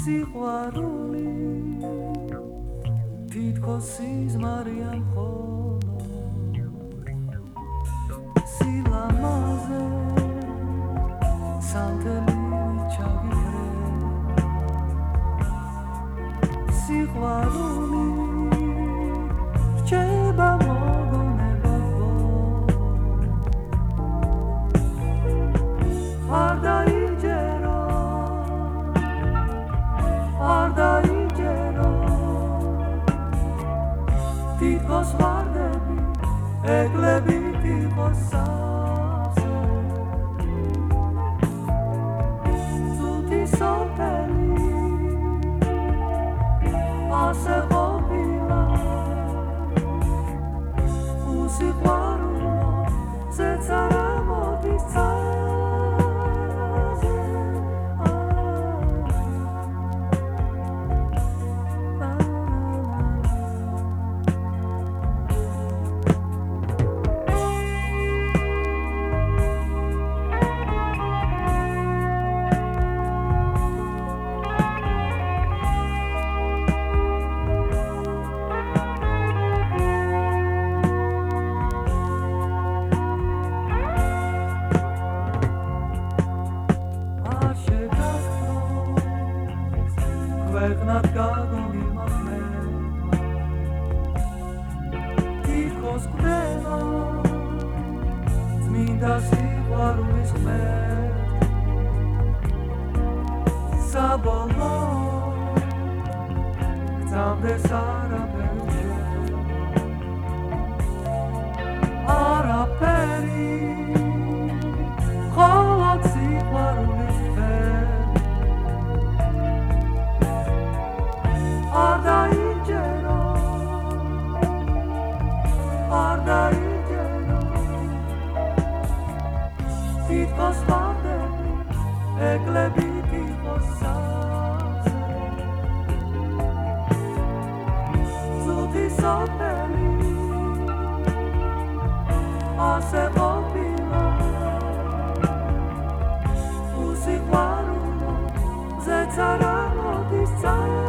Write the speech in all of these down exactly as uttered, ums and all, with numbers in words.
სიყვარული თითქოს სიზმარია მხოლოდ სილამაზე სანთელი ჩაგიქრე სიყვარული რჩება მოგონებაო არ დაიჯერო არ დაიჯერო თითქოს ვარდები ეკლები თითქოს სავსე ზუთი სოფელი ასე ყოფილა უსიყვარულო ზეცარა მოდის ცაზე ქვეყნად გაგონიმახმე თითქოს კვდება წმინდა სიყვარულის ღმერთ საბოლოოდ გწამდეს არაფერში არაფერი მხოლოდ სიყვარულის ღმერთ არ დაიჯერო არ დაიჯერო თითქოს ვარდები ეკლები თითქოს სავსე ზუთი სოფელი ასე ყოფილა უსიყვარულო ზეცარა მოდის ცაზე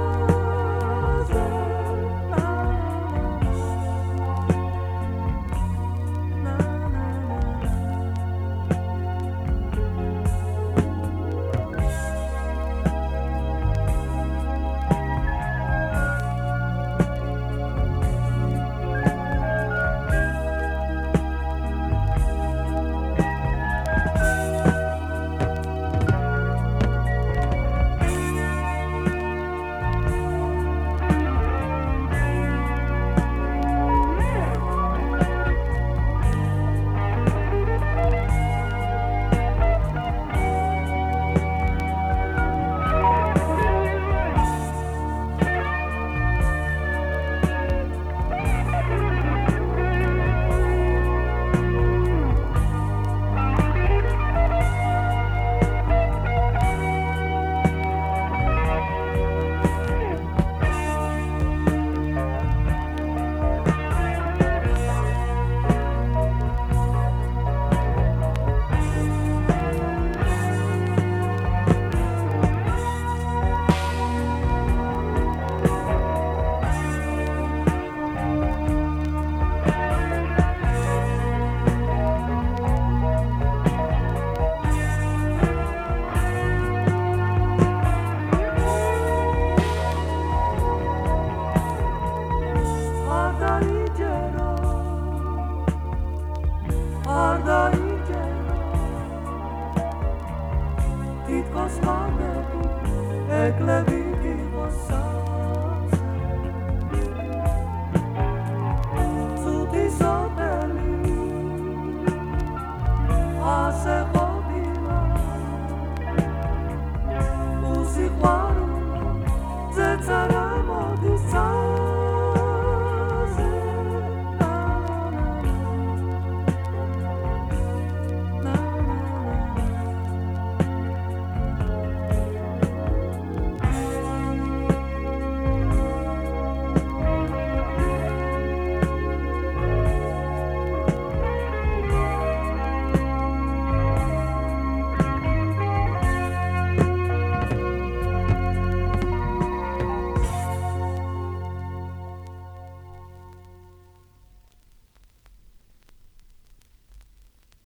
არ დაიჯერო თითქოს ვარდები ეკლები თითქოს სავსე ზუთი სოფელი ასე ყოფილა უსიყვარულო ზეცარა